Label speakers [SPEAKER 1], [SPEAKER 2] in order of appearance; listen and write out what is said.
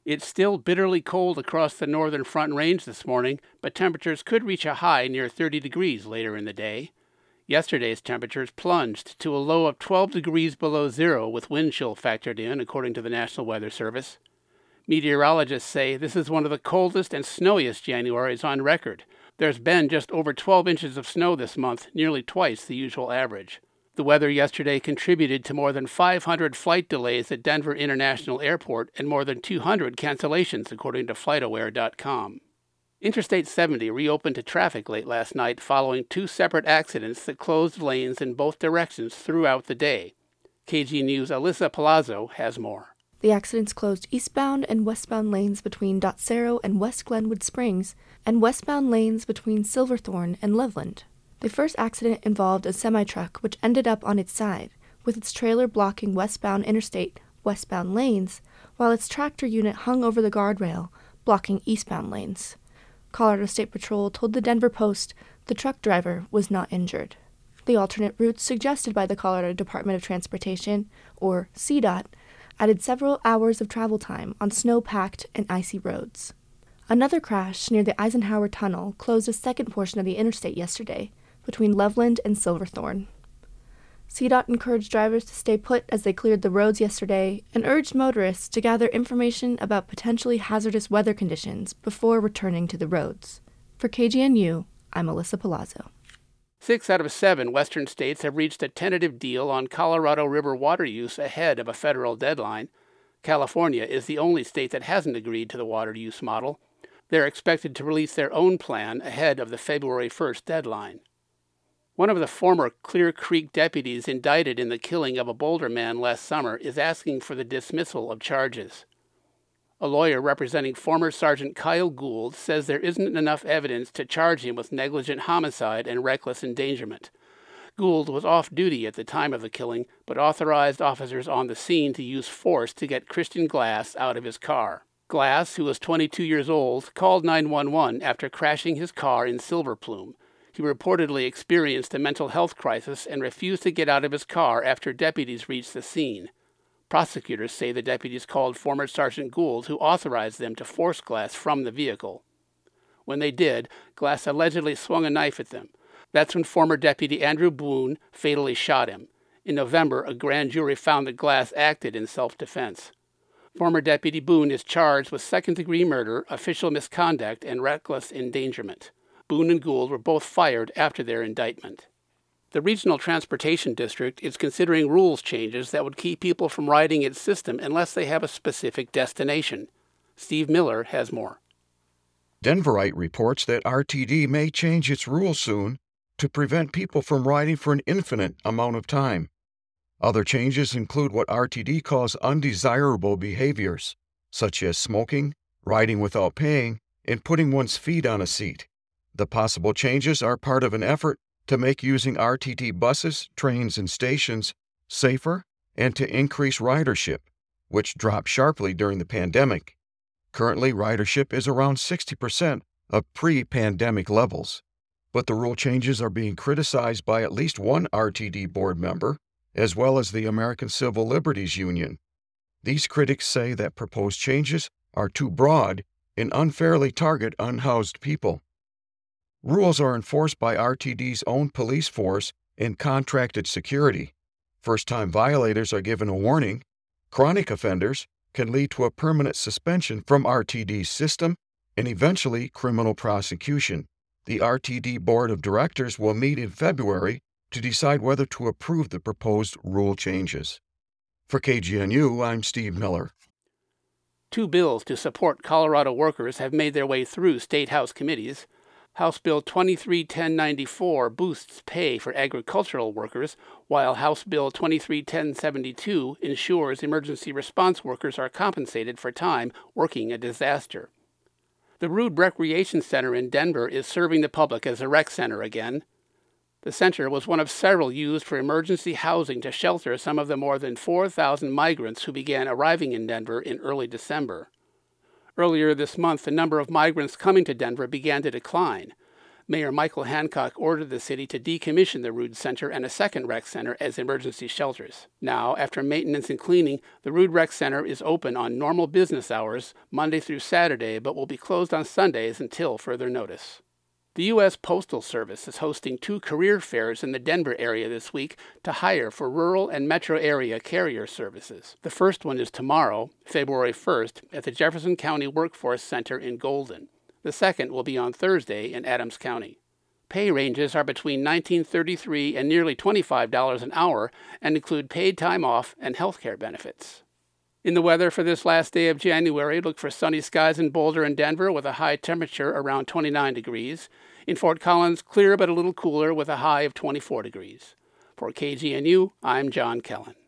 [SPEAKER 1] It's still bitterly cold across the northern Front Range this morning, but temperatures could reach a high near 30 degrees later in the day. Yesterday's temperatures plunged to a low of 12 degrees below zero with wind chill factored in, according to the National Weather Service. Meteorologists say this is one of the coldest and snowiest Januaries on record. There's been just over 12 inches of snow this month, nearly twice the usual average. The weather yesterday contributed to more than 500 flight delays at Denver International Airport and more than 200 cancellations, according to FlightAware.com. Interstate 70 reopened to traffic late last night following two separate accidents that closed lanes in both directions throughout the day. KG News' Alyssa Palazzo has more.
[SPEAKER 2] The accidents closed eastbound and westbound lanes between Dotsero and West Glenwood Springs, and westbound lanes between Silverthorne and Loveland. The first accident involved a semi-truck which ended up on its side, with its trailer blocking westbound interstate westbound lanes, while its tractor unit hung over the guardrail, blocking eastbound lanes. Colorado State Patrol told the Denver Post the truck driver was not injured. The alternate routes suggested by the Colorado Department of Transportation, or CDOT, added several hours of travel time on snow-packed and icy roads. Another crash near the Eisenhower Tunnel closed a second portion of the interstate yesterday, between Loveland and Silverthorne. CDOT encouraged drivers to stay put as they cleared the roads yesterday and urged motorists to gather information about potentially hazardous weather conditions before returning to the roads. For KGNU, I'm Alyssa Palazzo.
[SPEAKER 1] 6 out of 7 western states have reached a tentative deal on Colorado River water use ahead of a federal deadline. California is the only state that hasn't agreed to the water use model. They're expected to release their own plan ahead of the February 1st deadline. One of the former Clear Creek deputies indicted in the killing of a Boulder man last summer is asking for the dismissal of charges. A lawyer representing former Sergeant Kyle Gould says there isn't enough evidence to charge him with negligent homicide and reckless endangerment. Gould was off duty at the time of the killing, but authorized officers on the scene to use force to get Christian Glass out of his car. Glass, who was 22 years old, called 911 after crashing his car in Silver Plume. He reportedly experienced a mental health crisis and refused to get out of his car after deputies reached the scene. Prosecutors say the deputies called former Sergeant Gould, who authorized them to force Glass from the vehicle. When they did, Glass allegedly swung a knife at them. That's when former Deputy Andrew Boone fatally shot him. In November, a grand jury found that Glass acted in self-defense. Former Deputy Boone is charged with second-degree murder, official misconduct, and reckless endangerment. Boone and Gould were both fired after their indictment. The Regional Transportation District is considering rules changes that would keep people from riding its system unless they have a specific destination. Steve Miller has more.
[SPEAKER 3] Denverite reports that RTD may change its rules soon to prevent people from riding for an infinite amount of time. Other changes include what RTD calls undesirable behaviors, such as smoking, riding without paying, and putting one's feet on a seat. The possible changes are part of an effort to make using RTD buses, trains, and stations safer and to increase ridership, which dropped sharply during the pandemic. Currently, ridership is around 60% of pre-pandemic levels, but the rule changes are being criticized by at least one RTD board member, as well as the American Civil Liberties Union. These critics say that proposed changes are too broad and unfairly target unhoused people. Rules are enforced by RTD's own police force and contracted security. First-time violators are given a warning. Chronic offenders can lead to a permanent suspension from RTD's system and eventually criminal prosecution. The RTD Board of Directors will meet in February to decide whether to approve the proposed rule changes. For KGNU, I'm Steve Miller.
[SPEAKER 1] 2 bills to support Colorado workers have made their way through State House committees. House Bill 231094 boosts pay for agricultural workers, while House Bill 231072 ensures emergency response workers are compensated for time working a disaster. The Rood Recreation Center in Denver is serving the public as a rec center again. The center was one of several used for emergency housing to shelter some of the more than 4,000 migrants who began arriving in Denver in early December. Earlier this month, the number of migrants coming to Denver began to decline. Mayor Michael Hancock ordered the city to decommission the Rood Center and a second rec center as emergency shelters. Now, after maintenance and cleaning, the Rood Rec Center is open on normal business hours, Monday through Saturday, but will be closed on Sundays until further notice. The U.S. Postal Service is hosting 2 career fairs in the Denver area this week to hire for rural and metro area carrier services. The first one is tomorrow, February 1st, at the Jefferson County Workforce Center in Golden. The second will be on Thursday in Adams County. Pay ranges are between $19.33 and nearly $25 an hour and include paid time off and health care benefits. In the weather for this last day of January, look for sunny skies in Boulder and Denver with a high temperature around 29 degrees. In Fort Collins, clear but a little cooler with a high of 24 degrees. For KGNU, I'm John Kellen.